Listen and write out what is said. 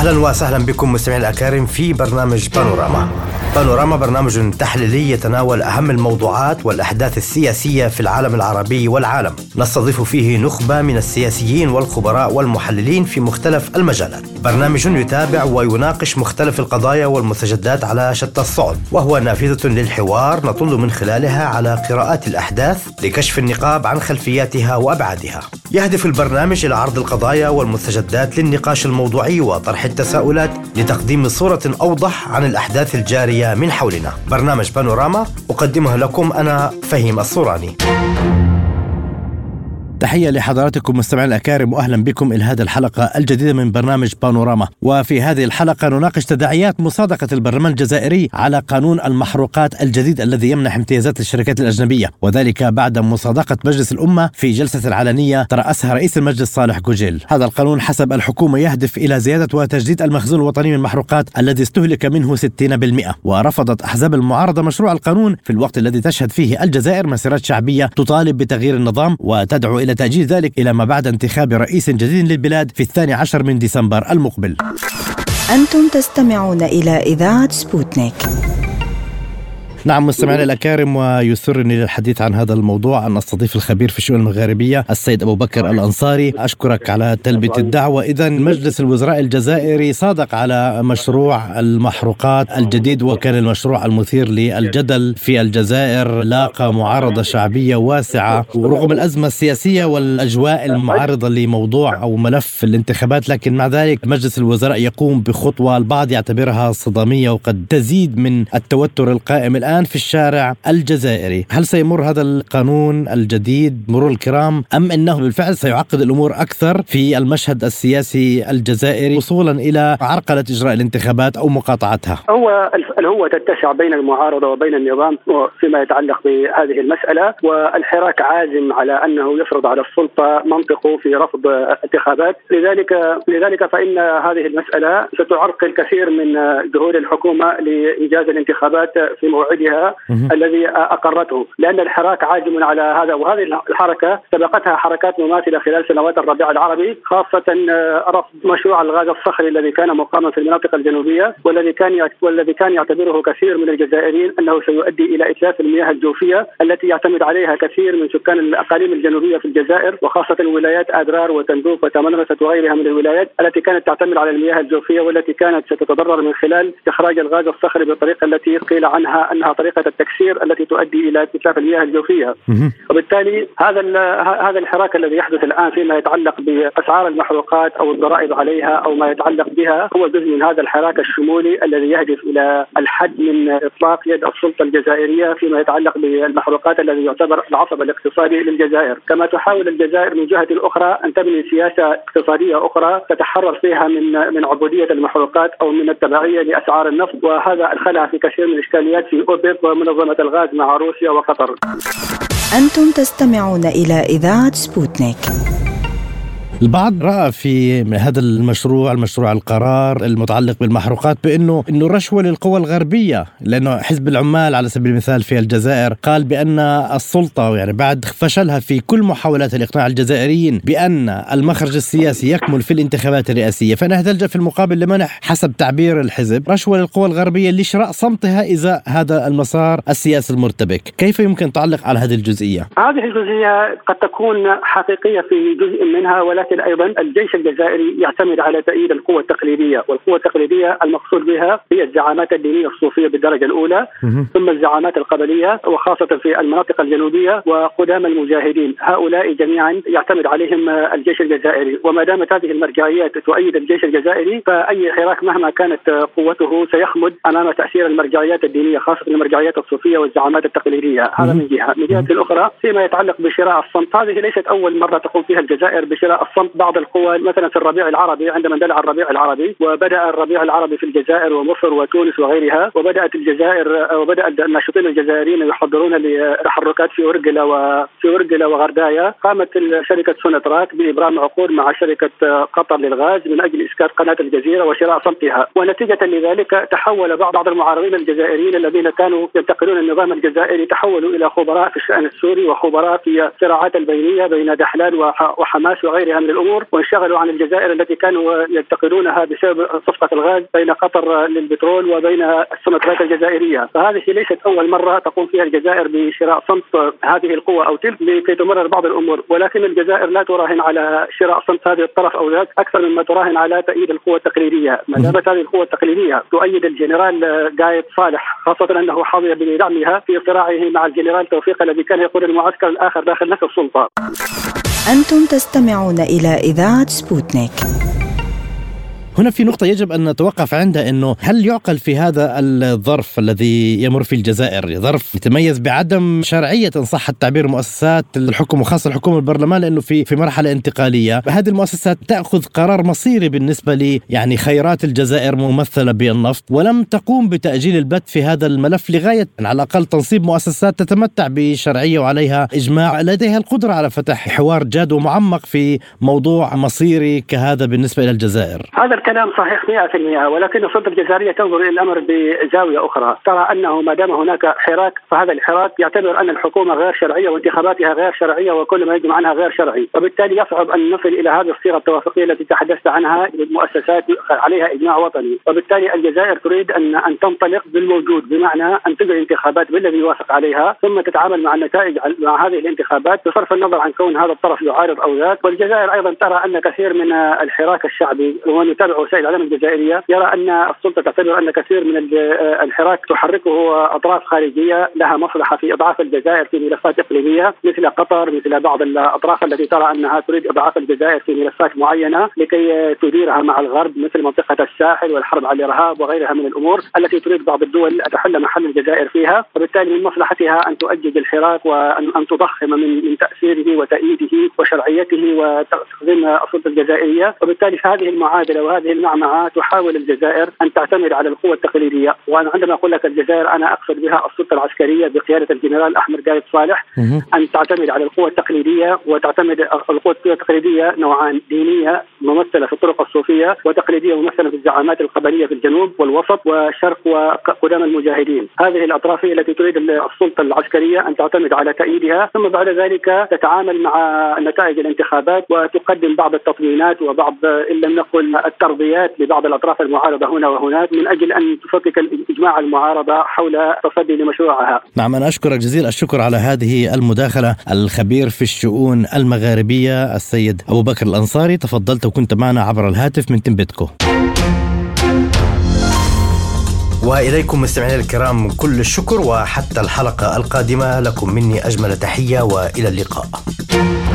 أهلا وسهلا بكم مستمعين الأكارم في برنامج بانوراما. بانوراما برنامج تحليلي يتناول أهم الموضوعات والأحداث السياسية في العالم العربي والعالم. نستضيف فيه نخبة من السياسيين والخبراء والمحللين في مختلف المجالات. برنامج يتابع ويناقش مختلف القضايا والمستجدات على شتى الصعد، وهو نافذة للحوار نطل من خلالها على قراءات الأحداث لكشف النقاب عن خلفياتها وأبعادها. يهدف البرنامج إلى عرض القضايا والمستجدات للنقاش الموضوعي وطرح التساؤلات لتقديم صورة أوضح عن الأحداث الجارية من حولنا. برنامج بانوراما أقدمه لكم أنا فهيم الصوراني. تحية لحضراتكم مستمعين الأكارم، وأهلا بكم إلى هذه الحلقة الجديدة من برنامج بانوراما. وفي هذه الحلقة نناقش تداعيات مصادقة البرلمان الجزائري على قانون المحروقات الجديد الذي يمنح امتيازات للشركات الأجنبية، وذلك بعد مصادقة مجلس الأمة في جلسة علنية ترأسها رئيس المجلس صالح جوجيل. هذا القانون حسب الحكومة يهدف إلى زيادة وتجديد المخزون الوطني من المحروقات الذي استهلك منه 60%. ورفضت أحزاب المعارضة مشروع القانون في الوقت الذي تشهد فيه الجزائر مسيرات شعبية تطالب بتغيير النظام وتدعو إلى تأجيل ذلك إلى ما بعد انتخاب رئيس جديد للبلاد في 12 من ديسمبر المقبل. أنتم تستمعون إلى إذاعة سبوتنيك. نعم مستمعينا الأكارم، ويسرني للحديث عن هذا الموضوع أن أستضيف الخبير في الشؤون المغاربية السيد أبو بكر الأنصاري. أشكرك على تلبية الدعوة. إذن مجلس الوزراء الجزائري صادق على مشروع المحروقات الجديد، وكان المشروع المثير للجدل في الجزائر لاقى معارضة شعبية واسعة ورغم الأزمة السياسية والأجواء المعارضة لموضوع أو ملف الانتخابات، لكن مع ذلك مجلس الوزراء يقوم بخطوة البعض يعتبرها صدامية وقد تزيد من التوتر القائم الآن في الشارع الجزائري. هل سيمر هذا القانون الجديد مرور الكرام أم أنه بالفعل سيعقد الأمور أكثر في المشهد السياسي الجزائري وصولا إلى عرقلة إجراء الانتخابات أو مقاطعتها؟ هو تتسع بين المعارضة وبين النظام فيما يتعلق بهذه المسألة، والحراك عازم على أنه يفرض على السلطة منطقه في رفض الانتخابات. لذلك فإن هذه المسألة ستعرقل كثير من جهود الحكومة لإنجاز الانتخابات في موعدها الذي أقرته، لأن الحراك عازم على هذا. وهذه الحركة سبقتها حركات مماثلة خلال سنوات الربيع العربي، خاصة رفض مشروع الغاز الصخري الذي كان مقاما في المناطق الجنوبية والذي كان يعتبره كثير من الجزائريين أنه سيؤدي إلى إتلاف المياه الجوفية التي يعتمد عليها كثير من سكان الأقاليم الجنوبية في الجزائر، وخاصة ولايات أدرار وتندوف وتمنرست وغيرها من الولايات التي كانت تعتمد على المياه الجوفية والتي كانت ستتضرر من خلال إخراج الغاز الصخري بالطريقة التي قيل عنها أنها طريقة التكسير التي تؤدي إلى اتلاف المياه الجوفية. وبالتالي هذا الحراك الذي يحدث الآن فيما يتعلق بأسعار المحروقات أو الضرائب عليها أو ما يتعلق بها هو جزء من هذا الحراك الشمولي الذي يهدف إلى الحد من إطلاق يد السلطة الجزائرية فيما يتعلق بالمحروقات الذي يعتبر العصب الاقتصادي للجزائر. كما تحاول الجزائر من جهة أخرى أن تبني سياسة اقتصادية أخرى تتحرر فيها من عبودية المحروقات أو من التبعية لأسعار النفط، وهذا أدخلها في كثير من الإشكاليات في أوبك ومنظمة الغاز مع روسيا وقطر. أنتم تستمعون إلى إذاعة سبوتنيك. البعض رأى في هذا المشروع القرار المتعلق بالمحروقات بأنه رشوة للقوى الغربية، لأنه حزب العمال على سبيل المثال في الجزائر قال بأن السلطة يعني بعد فشلها في كل محاولات الإقناع الجزائريين بأن المخرج السياسي يكمل في الانتخابات الرئاسية، فإنها تلجأ في المقابل لمنح حسب تعبير الحزب رشوة للقوى الغربية لشراء صمتها إذا هذا المسار السياسي المرتبك. كيف يمكن تعلق على هذه الجزئية؟ هذه الجزئية قد تكون حقيقية في جزء منها، ولكن أيضا الجيش الجزائري يعتمد على تأييد القوة التقليدية، والقوة التقليدية المقصود بها هي الزعامات الدينية الصوفية بالدرجة الأولى، ثم الزعامات القبلية وخاصة في المناطق الجنوبية وقدام المجاهدين. هؤلاء جميعا يعتمد عليهم الجيش الجزائري، وما دامت هذه المرجعيات تؤيد الجيش الجزائري فأي حراك مهما كانت قوته سيخمد أمام تأثير المرجعيات الدينية خاصة المرجعيات الصوفية والزعامات التقليدية. هذا من جهة. من جهة الأخرى فيما يتعلق بشراء الصمت، هذه ليست أول مرة تقوم فيها الجزائر بشراء الصمت. بعض القوى مثلا في الربيع العربي عندما اندلع الربيع العربي وبدأ الربيع العربي في الجزائر ومصر وتونس وغيرها، وبدأ الناشطين الجزائريين يحضرون لتحركات في أورجلة وغردايا. قامت شركة سوناتراك بإبرام عقود مع شركة قطر للغاز من أجل إسكات قناة الجزيرة وشراء صمتها، ونتيجة لذلك تحول بعض المعارضين الجزائريين الذين كانوا ينتقدون النظام الجزائري تحولوا إلى خبراء في الشأن السوري وخبراء في الصراعات البينية بين دحلان وحماس وغيرها من الأمور وانشغلوا عن الجزائر التي كانوا ينتقدونها بسبب صفقة الغاز بين قطر للبترول وبين السمكات الجزائرية. فهذه ليست أول مرة تقوم فيها الجزائر بشراء صنف هذه القوة أو تلك لكي تمرر بعض الأمور، ولكن الجزائر لا تراهن على شراء صنف هذه الطرف أو ذاك أكثر مما تراهن على تأييد القوة التقليدية. ما دامت هذه القوة التقليدية تؤيد الجنرال قايد صالح، خاصة أنه حظي بدعمها في صراعه مع الجنرال توفيق الذي كان يقود المعسكر الآخر داخل نفس السلطة. أنتم تستمعون إلى إذاعة سبوتنيك. هنا في نقطة يجب أن نتوقف عندها، أنه هل يعقل في هذا الظرف الذي يمر في الجزائر، ظرف يتميز بعدم شرعية إن صح التعبير مؤسسات الحكم وخاصة الحكومة والبرلمان، لأنه في مرحلة انتقالية هذه المؤسسات تأخذ قرار مصيري بالنسبة لي يعني خيرات الجزائر ممثلة بالنفط، ولم تقوم بتأجيل البت في هذا الملف لغاية على الأقل تنصيب مؤسسات تتمتع بشرعية وعليها إجماع لديها القدرة على فتح حوار جاد ومعمق في موضوع مصيري كهذا بالنسبة إلى الجزائر. هذا الكلام صحيح 100%، ولكن السلطة الجزائرية تنظر إلى الأمر بزاوية أخرى، ترى أنه ما دام هناك حراك فهذا الحراك يعتبر أن الحكومة غير شرعية وانتخاباتها غير شرعية وكل ما يجب عنها غير شرعي، وبالتالي يصعب أن نصل إلى هذه الصيغة التوافقية التي تحدثت عنها للمؤسسات عليها إجماع وطني. وبالتالي الجزائر تريد أن تنطلق بالموجود، بمعنى أن تجري انتخابات بالذي يوافق عليها ثم تتعامل مع النتائج مع هذه الانتخابات بصرف النظر عن كون هذا الطرف يعارض أو ذاك. والجزائر أيضا ترى أن كثير من الحراك الشعبي ومن يتابع وسائل الإعلام الجزائرية يرى أن السلطة تعتبر أن كثير من الحراك تحركه أطراف خارجية لها مصلحة في إضعاف الجزائر في ملفات إقليمية مثل قطر، مثل بعض الأطراف التي ترى أنها تريد إضعاف الجزائر في ملفات معينة لكي تديرها مع الغرب مثل منطقة الساحل والحرب على الإرهاب وغيرها من الأمور التي تريد بعض الدول أن تحل محل الجزائر فيها. وبالتالي من مصلحتها أن تؤجج الحراك وأن تضخم من تأثيره وتأييده وشرعيته وتقديم السلطة الجزائرية. وبالتالي في هذه المعادلة وهذه المعمعة تحاول الجزائر أن تعتمد على القوة التقليدية، وأنا عندما أقول لك الجزائر أنا أقصد بها السلطة العسكرية بقيادة الجنرال أحمد قايد صالح، أن تعتمد على القوة التقليدية. وتعتمد القوة التقليدية نوعان، دينية ممثلة في الطرق الصوفية وتقليدية ممثلة في الزعامات القبلية في الجنوب والوسط والشرق وقدام المجاهدين. هذه الأطراف التي تريد السلطة العسكرية أن تعتمد على تأييدها، ثم بعد ذلك تتعامل مع نتائج الانتخابات وتقدم بعض التطمينات وبعض إن لم نقل الترضيات لبعض الأطراف المعارضة هنا وهناك من أجل أن تفكك إجماع المعارضة حول التصدي لمشروعها. نعم، أنا أشكرك جزيل الشكر على هذه المداخلة. الخبير في الشؤون المغاربية السيد أبو بكر الأنصاري، تفضلت وكنت معنا عبر الهاتف من تمبتكو. وإليكم مستمعينا الكرام كل الشكر، وحتى الحلقة القادمة لكم مني أجمل تحية وإلى اللقاء.